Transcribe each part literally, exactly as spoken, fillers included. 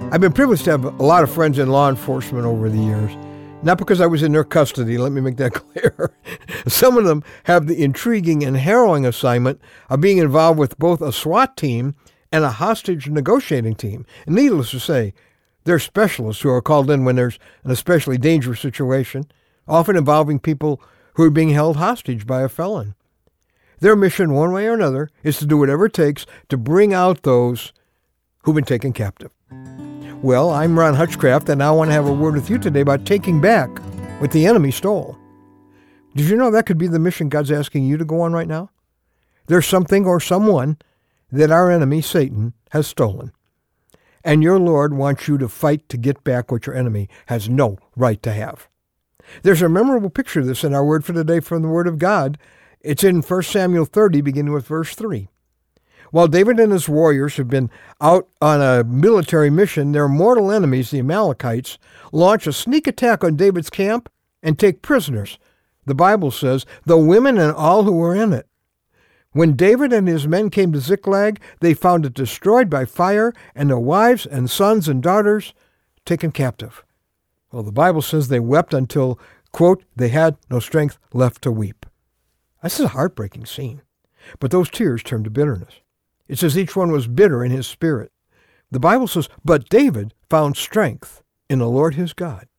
I've been privileged to have a lot of friends in law enforcement over the years. Not because I was in their custody, let me make that clear. Some of them have the intriguing and harrowing assignment of being involved with both a SWAT team and a hostage negotiating team. And needless to say, they're specialists who are called in when there's an especially dangerous situation, often involving people who are being held hostage by a felon. Their mission, one way or another, is to do whatever it takes to bring out those who've been taken captive. Well, I'm Ron Hutchcraft, and I want to have a word with you today about taking back what the enemy stole. Did you know that could be the mission God's asking you to go on right now? There's something or someone that our enemy, Satan, has stolen. And your Lord wants you to fight to get back what your enemy has no right to have. There's a memorable picture of this in our word for today from the Word of God. It's in First Samuel thirty, beginning with verse three. While David and his warriors have been out on a military mission, their mortal enemies, the Amalekites, launch a sneak attack on David's camp and take prisoners, the Bible says, the women and all who were in it. When David and his men came to Ziklag, they found it destroyed by fire and their wives and sons and daughters taken captive. Well, the Bible says they wept until, quote, they had no strength left to weep. This is a heartbreaking scene, but those tears turned to bitterness. It says each one was bitter in his spirit. The Bible says, but David found strength in the Lord his God.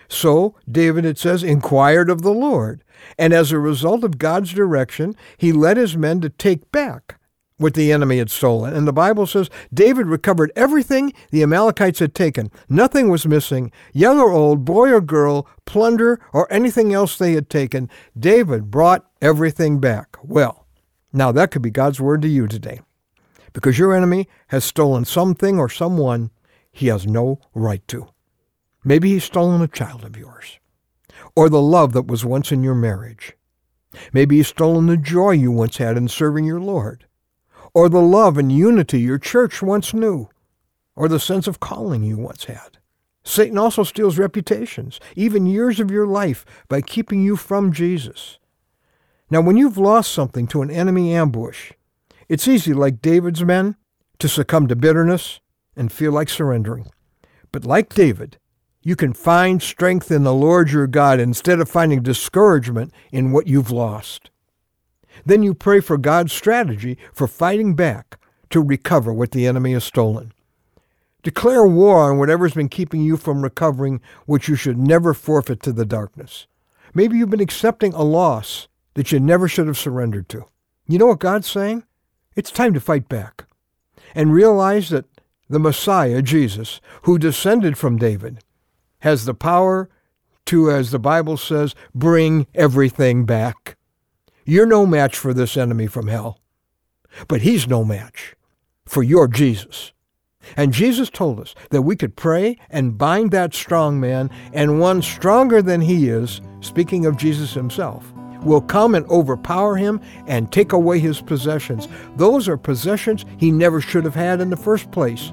So David, it says, inquired of the Lord. And as a result of God's direction, he led his men to take back what the enemy had stolen. And the Bible says David recovered everything the Amalekites had taken. Nothing was missing. Young or old, boy or girl, plunder, or anything else they had taken. David brought everything back. Well, now that could be God's word to you today. Because your enemy has stolen something or someone he has no right to. Maybe he's stolen a child of yours, or the love that was once in your marriage. Maybe he's stolen the joy you once had in serving your Lord, or the love and unity your church once knew, or the sense of calling you once had. Satan also steals reputations, even years of your life, by keeping you from Jesus. Now, when you've lost something to an enemy ambush, it's easy, like David's men, to succumb to bitterness and feel like surrendering. But like David, you can find strength in the Lord your God instead of finding discouragement in what you've lost. Then you pray for God's strategy for fighting back to recover what the enemy has stolen. Declare war on whatever's been keeping you from recovering what you should never forfeit to the darkness. Maybe you've been accepting a loss that you never should have surrendered to. You know what God's saying? It's time to fight back and realize that the Messiah, Jesus, who descended from David, has the power to, as the Bible says, bring everything back. You're no match for this enemy from hell, but he's no match for your Jesus. And Jesus told us that we could pray and bind that strong man, and one stronger than he is, speaking of Jesus himself, will come and overpower him and take away his possessions. Those are possessions he never should have had in the first place.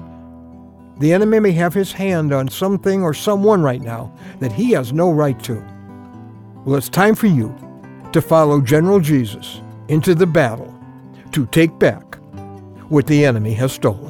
The enemy may have his hand on something or someone right now that he has no right to. Well, it's time for you to follow General Jesus into the battle to take back what the enemy has stolen.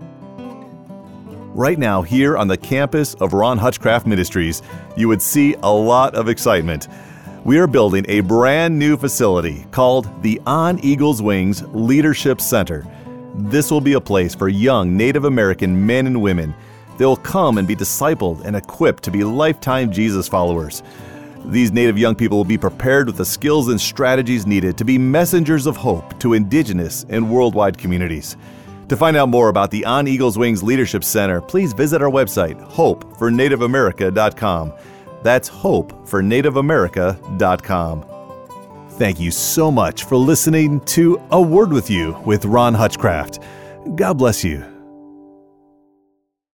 Right now, here on the campus of Ron Hutchcraft Ministries, you would see a lot of excitement. We are building a brand new facility called the On Eagle's Wings Leadership Center. This will be a place for young Native American men and women. They'll come and be discipled and equipped to be lifetime Jesus followers. These Native young people will be prepared with the skills and strategies needed to be messengers of hope to Indigenous and worldwide communities. To find out more about the On Eagle's Wings Leadership Center, please visit our website, hope for native america dot com. That's hope for native america dot com. Thank you so much for listening to A Word With You with Ron Hutchcraft. God bless you.